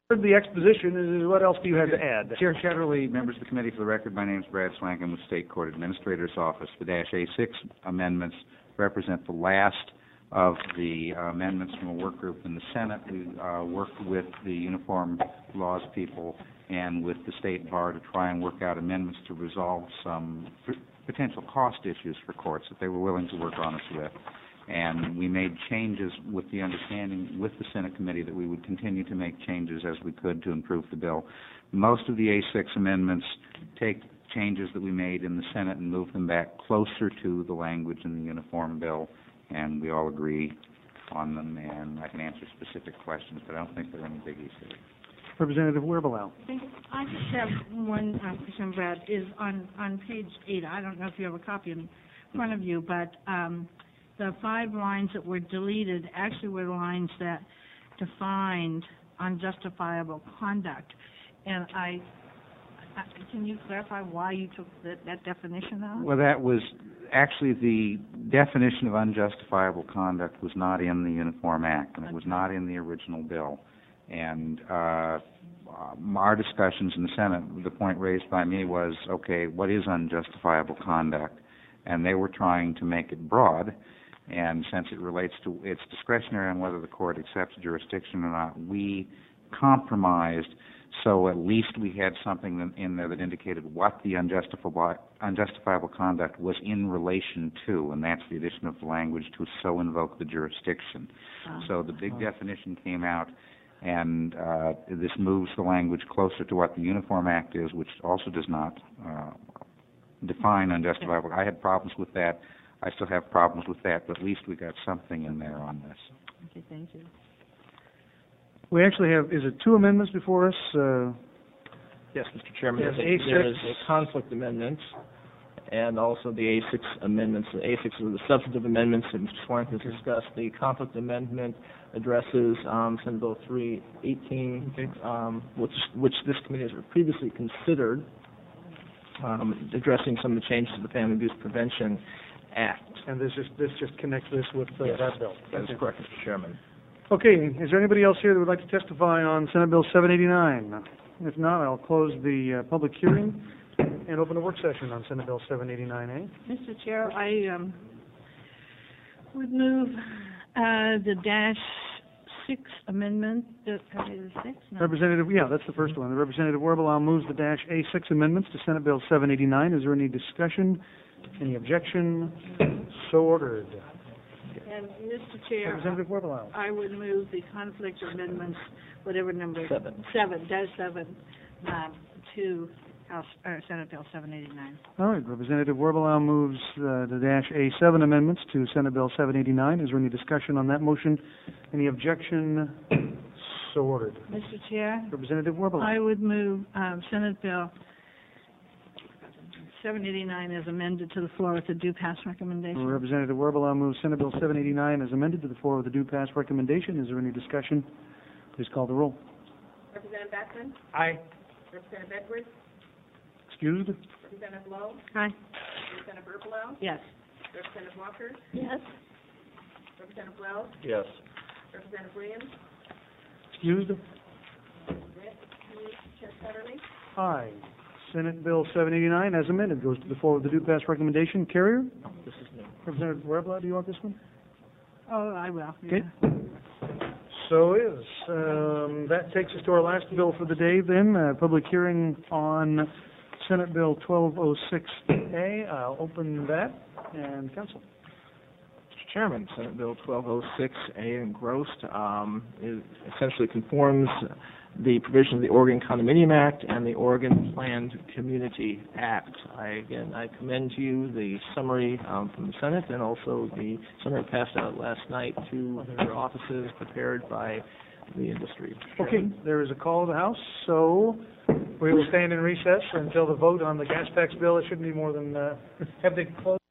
Heard the exposition. What else do you have to add? Chair Shetterly, members of the committee, for the record, my name is Brad Swankin with State Court Administrator's Office. The -A6 amendments represent the last of the amendments from a work group in the Senate. We worked with the uniform laws people and with the State Bar to try and work out amendments to resolve some potential cost issues for courts that they were willing to work on us with. And we made changes with the understanding with the Senate committee that we would continue to make changes as we could to improve the bill. Most of the A6 amendments take changes that we made in the Senate and move them back closer to the language in the uniform bill, and we all agree on them, and I can answer specific questions, but I don't think there are any big issues. Representative Werbelau. I just have one question, Brad, is on page 8. I don't know if you have a copy in front of you, but the 5 lines that were deleted actually were lines that defined unjustifiable conduct. And can you clarify why you took that definition out? Well, that was actually the definition of unjustifiable conduct was not in the Uniform Act, and it was not in the original bill. And our discussions in the Senate, the point raised by me was, okay, what is unjustifiable conduct? And they were trying to make it broad. And since it relates to, it's discretionary on whether the court accepts jurisdiction or not, we compromised so at least we had something in there that indicated what the unjustifiable conduct was in relation to, and that's the addition of the language to so invoke the jurisdiction. So the big definition came out, and this moves the language closer to what the Uniform Act is, which also does not define unjustifiable. I had problems with that. I still have problems with that, but at least we got something in there on this. Okay, thank you. We actually have, is it 2 amendments before us? Yes, Mr. Chairman. Yes, There is A6. a conflict amendment and also the A6 amendments. The A6 are the substantive amendments that Mr. Swank has discussed. The conflict amendment addresses Senate Bill 318, which this committee has previously considered, addressing some of the changes to the Family Abuse Prevention Act. And this just connects this with that bill. That is correct, Mr. Chairman. Okay, is there anybody else here that would like to testify on Senate Bill 789? If not, I'll close the public hearing and open a work session on Senate Bill 789A. Mr. Chair, I would move the -6 amendment. Is it 6? No. Representative, that's the first one. The Representative Werbelau moves the -A6 amendments to Senate Bill 789. Is there any discussion? Any objection? So ordered. And, Mr. Chair, Representative Werbelau. I would move the conflict amendments, whatever number, 7, to House, Senate Bill 789. All right, Representative Werbelau moves the -A7 amendments to Senate Bill 789. Is there any discussion on that motion? Any objection? So ordered. Mr. Chair, Representative Werbelau. I would move Senate Bill 789 as amended to the floor with a due pass recommendation. Representative Werbelau moves Senate Bill 789 as amended to the floor with a due pass recommendation. Is there any discussion? Please call the roll. Representative Beckman? Aye. Representative Edwards? Excused? Representative Lowe? Aye. Representative Werbelau? Yes. Representative Walker? Yes. Representative Wells? Yes. Representative Williams? Excused? Chair Sutterly? Aye. Senate Bill 789 as amended goes to the floor with the due pass recommendation. Carrier? This is new. Representative Werbelau, do you want this one? Oh, I will. Okay. So is. That takes us to our last bill for the day then, public hearing on Senate Bill 1206A. I'll open that and counsel. Mr. Chairman, Senate Bill 1206A engrossed it essentially conforms the provision of the Oregon Condominium Act and the Oregon Planned Community Act. I commend to you the summary from the Senate and also the summary passed out last night to your offices prepared by the industry. Okay, there is a call of the House, so we will stand in recess until the vote on the gas tax bill. It shouldn't be more than, have they closed?